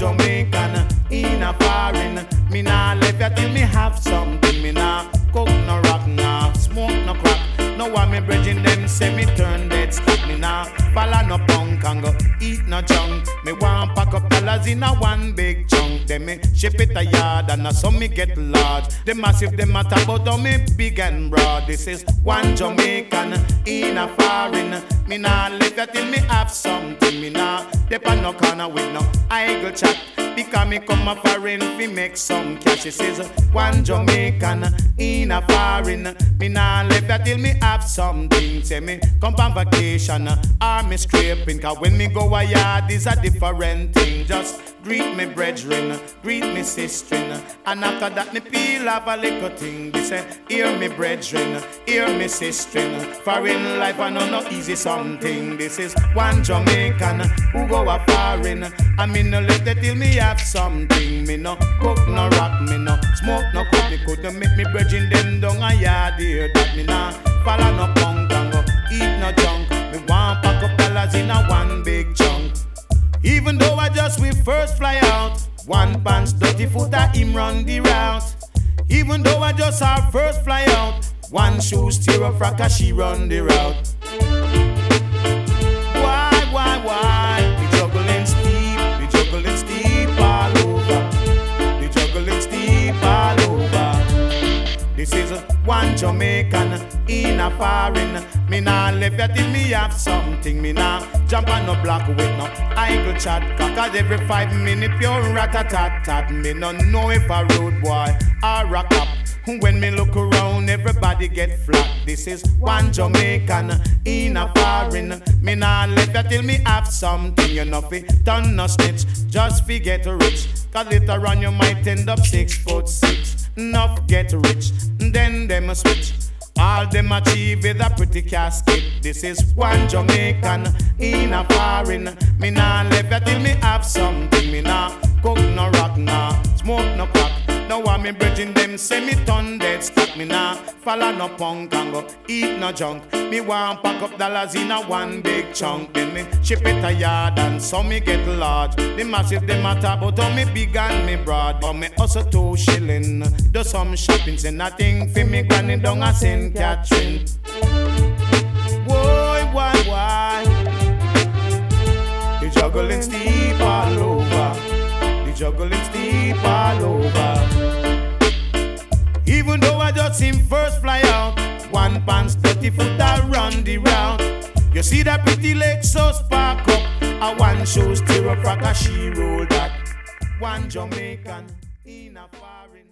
Jamaican in a foreign. Me nah left ya till me have something. Me nah cook no rock, nah smoke no crack. No one me bridging them say me turn dead stock. Me nah follow no punk and go eat no junk. Me want pack up dollars in a one big chunk. Then me ship it a yard and a some me get large. The massive them matter but on me big and broad. This is one Jamaican in a foreign. Me nah live ya till me have something. Me nah depend no corner with no idle chat. Because me come a foreign fi make some cash. This is one Jamaican in a foreign. Me nah live ya till me have something. Say me come on vacation or me scraping. Cause when me go a yard is a different thing. Just greet me brethren, greet me sister. And after that me peel off a little thing. They say, hear me brethren, hear me sister. Foreign life I know no easy something. This is one Jamaican who go a foreign. I me no let it till me have something. Me no cook no rock, me no smoke no cook. They couldn't make me brethren them down a yard here. That me nah follow no punk and go eat no junk. Me want pack up dollars in a one big chunk. Even though I just we first fly out, one pants dirty foot a him run the route. Even though I just our first fly out, one shoe steer a frack a she run the route. Why? The juggling steep all over. The juggling steep all over. This is one Jamaican in a foreign. Me nah left ya till me have something. Me nah jump on no block with no idle chat. Cause every 5 minutes pure rat-a-tat-tat. Me no know if a road boy or a cop. When me look around, everybody get flat. This is one Jamaican in a foreign. Me nah left ya till me have something. You know fi turn no snitch, just fi get rich. Cause later on you might end up 6'6". Enough get rich, then them a switch. All them achieve with a pretty casket. This is one Jamaican in a foreign. Me nah left ya till me have something. Me nah cook no rock, nah smoke no crack. No one me bridging them say me turn dead stock. Me nah follow no punk and go eat no junk. Me want pack up dollars in a one big chunk. Then me ship it a yard and so me get large. The massive them matter but on me big and me broad. But me also 2 shilling. Do some shopping, say nothing for me granny down a St. Catherine. Why? The juggling steep all over. The juggling steep all over. Even though I just him first fly out, one pants 30 foot I run the route. You see that pretty leg so spark up. A one show steer up like a she roll that. One Jamaican in a foreign.